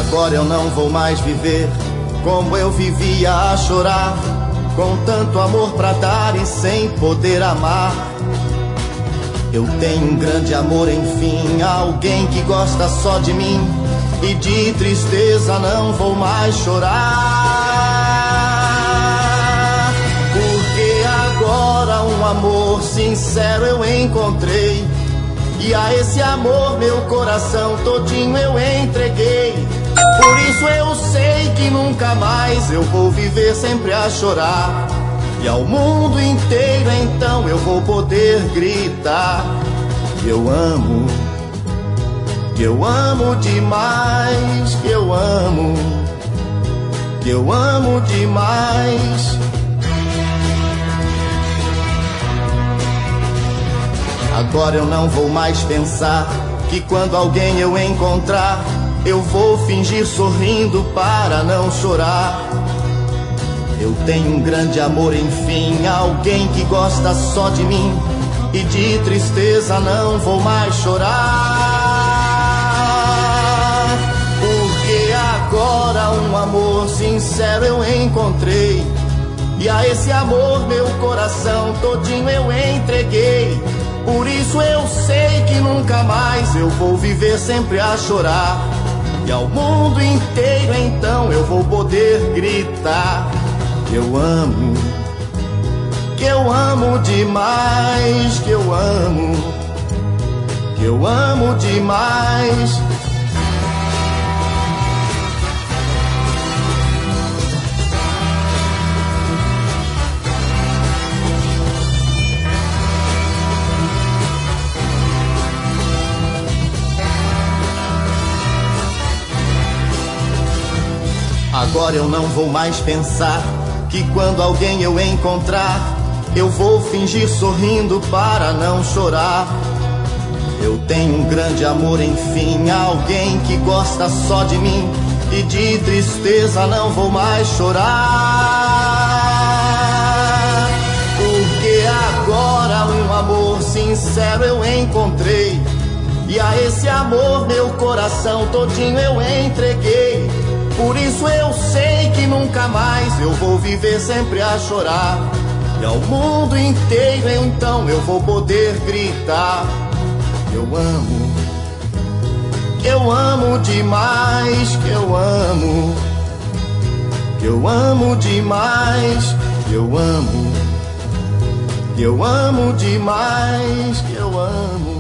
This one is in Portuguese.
Agora eu não vou mais viver como eu vivia a chorar, com tanto amor pra dar e sem poder amar. Eu tenho um grande amor, enfim, alguém que gosta só de mim, e de tristeza não vou mais chorar. Porque agora um amor sincero eu encontrei, e a esse amor meu coração todinho eu entreguei. Por isso eu sei que nunca mais eu vou viver sempre a chorar, e ao mundo inteiro então eu vou poder gritar que eu amo demais, que eu amo demais. Agora eu não vou mais pensar que quando alguém eu encontrar, eu vou fingir sorrindo para não chorar. Eu tenho um grande amor, enfim, alguém que gosta só de mim, e de tristeza não vou mais chorar. Porque agora um amor sincero eu encontrei, e a esse amor meu coração todinho eu entreguei. Por isso eu sei que nunca mais eu vou viver sempre a chorar, e ao mundo inteiro então eu vou poder gritar que eu amo demais, que eu amo demais. Agora eu não vou mais pensar que quando alguém eu encontrar, eu vou fingir sorrindo para não chorar. Eu tenho um grande amor, enfim, alguém que gosta só de mim, e de tristeza não vou mais chorar. Porque agora um amor sincero eu encontrei, e a esse amor meu coração todinho eu entreguei. Por isso eu sei que nunca mais eu vou viver sempre a chorar, e ao mundo inteiro então eu vou poder gritar que eu amo demais, que eu amo demais, que eu amo demais, que eu amo.